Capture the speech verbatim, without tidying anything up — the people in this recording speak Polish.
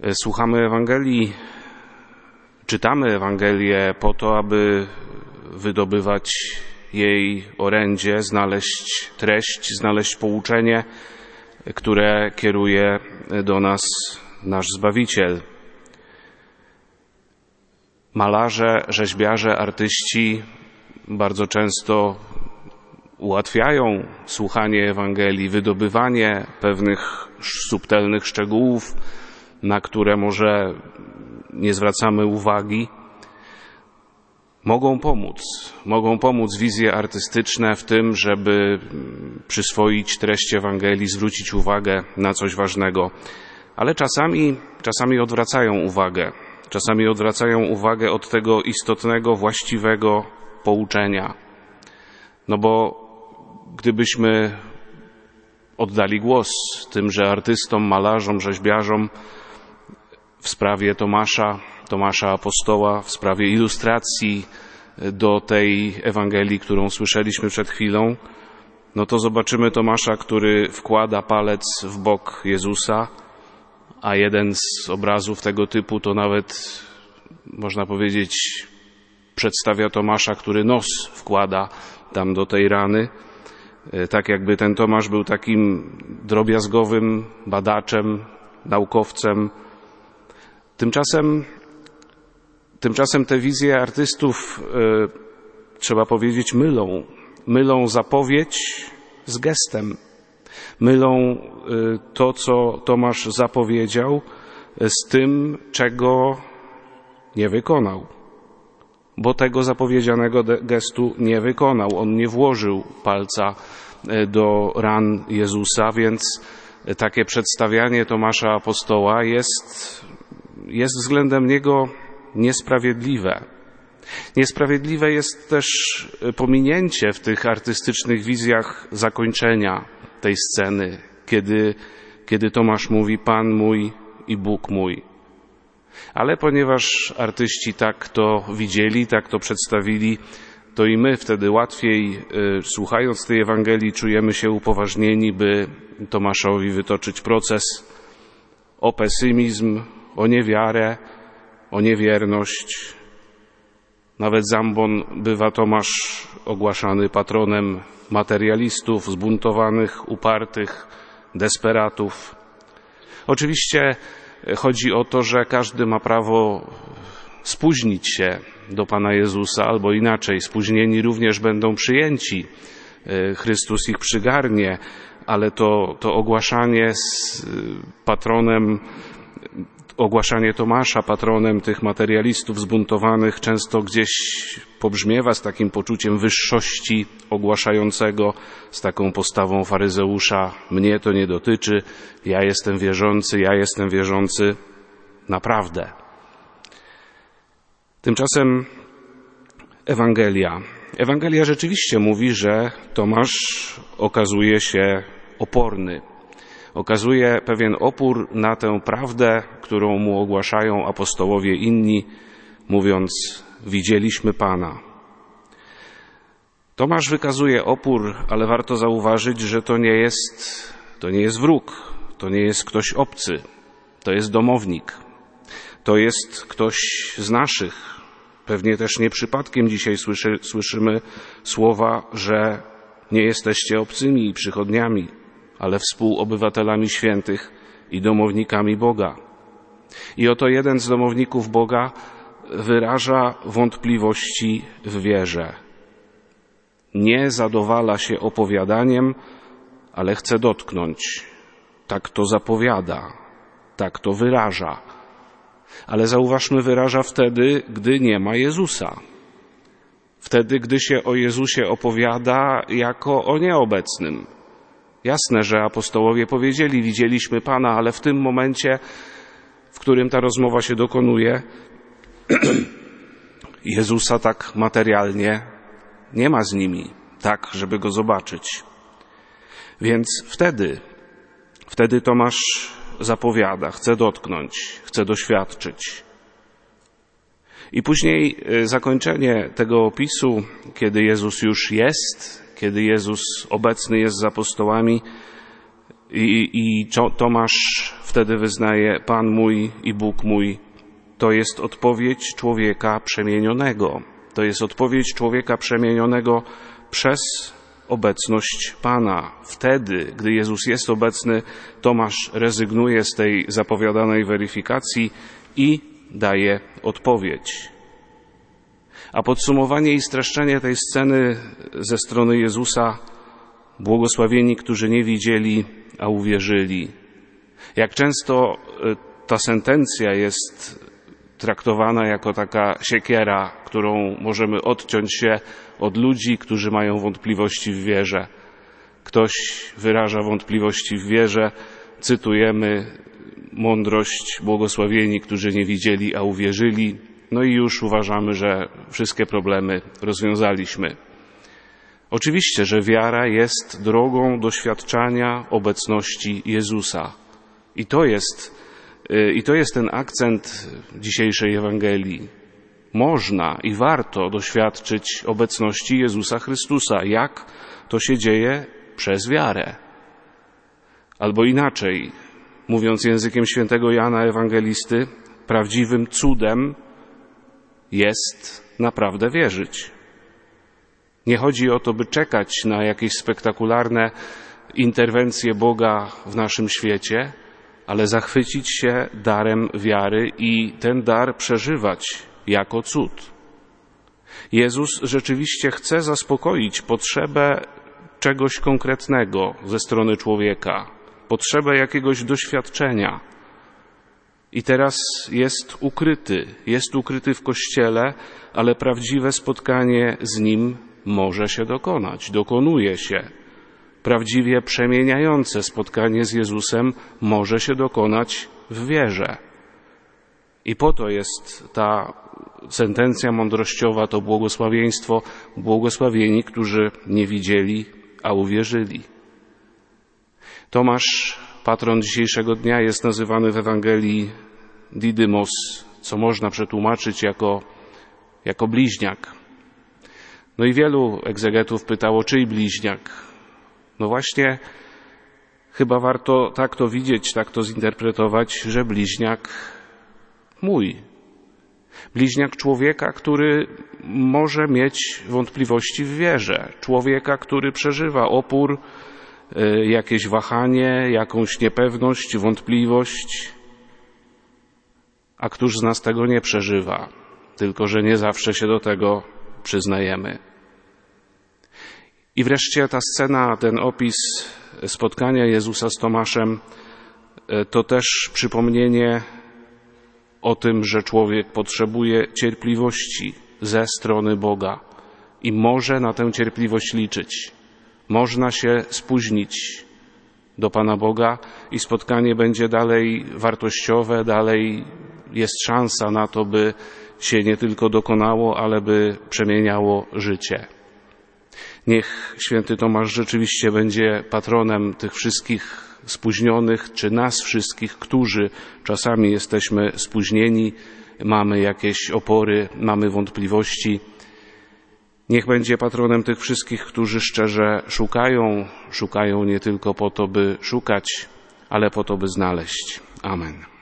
Słuchamy Ewangelii, czytamy Ewangelię po to, aby wydobywać jej orędzie, znaleźć treść, znaleźć pouczenie, które kieruje do nas nasz Zbawiciel. Malarze, rzeźbiarze, artyści bardzo często ułatwiają słuchanie Ewangelii, wydobywanie pewnych subtelnych szczegółów, na które może nie zwracamy uwagi. Mogą pomóc, mogą pomóc wizje artystyczne w tym, żeby przyswoić treść Ewangelii, zwrócić uwagę na coś ważnego. Ale czasami, czasami odwracają uwagę. Czasami odwracają uwagę od tego istotnego, właściwego pouczenia. No bo gdybyśmy oddali głos tymże artystom, malarzom, rzeźbiarzom w sprawie Tomasza, Tomasza Apostoła, w sprawie ilustracji do tej Ewangelii, którą słyszeliśmy przed chwilą, no to zobaczymy Tomasza, który wkłada palec w bok Jezusa, a jeden z obrazów tego typu to nawet, można powiedzieć, przedstawia Tomasza, który nos wkłada tam do tej rany, tak jakby ten Tomasz był takim drobiazgowym badaczem, naukowcem. Tymczasem, tymczasem te wizje artystów, e, trzeba powiedzieć, mylą. Mylą zapowiedź z gestem. Mylą e, to, co Tomasz zapowiedział, z tym, czego nie wykonał. Bo tego zapowiedzianego gestu nie wykonał. On nie włożył palca do ran Jezusa, więc takie przedstawianie Tomasza Apostoła jest, jest względem niego niesprawiedliwe. Niesprawiedliwe jest też pominięcie w tych artystycznych wizjach zakończenia tej sceny, kiedy, kiedy Tomasz mówi: Pan mój i Bóg mój. Ale ponieważ artyści tak to widzieli, tak to przedstawili, to i my wtedy łatwiej, słuchając tej Ewangelii, czujemy się upoważnieni, by Tomaszowi wytoczyć proces o pesymizm, o niewiarę, o niewierność. Nawet Zambon bywa Tomasz ogłaszany patronem materialistów, zbuntowanych, upartych, desperatów. Oczywiście chodzi o to, że każdy ma prawo spóźnić się do Pana Jezusa, albo inaczej, spóźnieni również będą przyjęci. Chrystus ich przygarnie, ale to, to ogłaszanie z patronem, ogłaszanie Tomasza patronem tych materialistów zbuntowanych często gdzieś pobrzmiewa z takim poczuciem wyższości ogłaszającego, z taką postawą faryzeusza: mnie to nie dotyczy, ja jestem wierzący, ja jestem wierzący naprawdę. Tymczasem Ewangelia. Ewangelia rzeczywiście mówi, że Tomasz okazuje się oporny. Okazuje pewien opór na tę prawdę, którą mu ogłaszają apostołowie inni, mówiąc: widzieliśmy Pana. Tomasz wykazuje opór, ale warto zauważyć, że to nie jest, to nie jest wróg, to nie jest ktoś obcy, to jest domownik, to jest ktoś z naszych. Pewnie też nie przypadkiem dzisiaj słyszy, słyszymy słowa, że nie jesteście obcymi i przychodniami, ale współobywatelami świętych i domownikami Boga. I oto jeden z domowników Boga wyraża wątpliwości w wierze. Nie zadowala się opowiadaniem, ale chce dotknąć. Tak to zapowiada, tak to wyraża. Ale zauważmy, wyraża wtedy, gdy nie ma Jezusa. Wtedy, gdy się o Jezusie opowiada jako o nieobecnym. Jasne, że apostołowie powiedzieli: widzieliśmy Pana, ale w tym momencie, w którym ta rozmowa się dokonuje, Jezusa tak materialnie nie ma z nimi, tak, żeby Go zobaczyć. Więc wtedy, wtedy Tomasz zapowiada, chce dotknąć, chce doświadczyć. I później zakończenie tego opisu, kiedy Jezus już jest, kiedy Jezus obecny jest z apostołami, I, i Tomasz wtedy wyznaje: Pan mój i Bóg mój. To jest odpowiedź człowieka przemienionego. To jest odpowiedź człowieka przemienionego przez obecność Pana. Wtedy, gdy Jezus jest obecny, Tomasz rezygnuje z tej zapowiadanej weryfikacji i daje odpowiedź. A podsumowanie i streszczenie tej sceny ze strony Jezusa: błogosławieni, którzy nie widzieli, a uwierzyli. Jak często ta sentencja jest traktowana jako taka siekiera, którą możemy odciąć się od ludzi, którzy mają wątpliwości w wierze. Ktoś wyraża wątpliwości w wierze, cytujemy mądrość: błogosławieni, którzy nie widzieli, a uwierzyli. No i już uważamy, że wszystkie problemy rozwiązaliśmy. Oczywiście, że wiara jest drogą doświadczania obecności Jezusa. I to jest, i to jest ten akcent dzisiejszej Ewangelii. Można i warto doświadczyć obecności Jezusa Chrystusa. Jak to się dzieje? Przez wiarę. Albo inaczej, mówiąc językiem świętego Jana Ewangelisty, prawdziwym cudem jest naprawdę wierzyć. Nie chodzi o to, by czekać na jakieś spektakularne interwencje Boga w naszym świecie, ale zachwycić się darem wiary i ten dar przeżywać jako cud. Jezus rzeczywiście chce zaspokoić potrzebę czegoś konkretnego ze strony człowieka, potrzebę jakiegoś doświadczenia. I teraz jest ukryty, jest ukryty w Kościele, ale prawdziwe spotkanie z Nim może się dokonać, dokonuje się. Prawdziwie przemieniające spotkanie z Jezusem może się dokonać w wierze. I po to jest ta sentencja mądrościowa, to błogosławieństwo: błogosławieni, którzy nie widzieli, a uwierzyli. Tomasz, patron dzisiejszego dnia, jest nazywany w Ewangelii Didymos, co można przetłumaczyć jako, jako bliźniak. No i wielu egzegetów pytało, czyj bliźniak? No właśnie, chyba warto tak to widzieć, tak to zinterpretować, że bliźniak mój. Bliźniak człowieka, który może mieć wątpliwości w wierze. Człowieka, który przeżywa opór, jakieś wahanie, jakąś niepewność, wątpliwość. A któż z nas tego nie przeżywa? Tylko że nie zawsze się do tego przyznajemy. I wreszcie ta scena, ten opis spotkania Jezusa z Tomaszem, to też przypomnienie o tym, że człowiek potrzebuje cierpliwości ze strony Boga i może na tę cierpliwość liczyć. Można się spóźnić do Pana Boga i spotkanie będzie dalej wartościowe, dalej jest szansa na to, by się nie tylko dokonało, ale by przemieniało życie. Niech święty Tomasz rzeczywiście będzie patronem tych wszystkich spóźnionych, czy nas wszystkich, którzy czasami jesteśmy spóźnieni, mamy jakieś opory, mamy wątpliwości. Niech będzie patronem tych wszystkich, którzy szczerze szukają, szukają nie tylko po to, by szukać, ale po to, by znaleźć. Amen.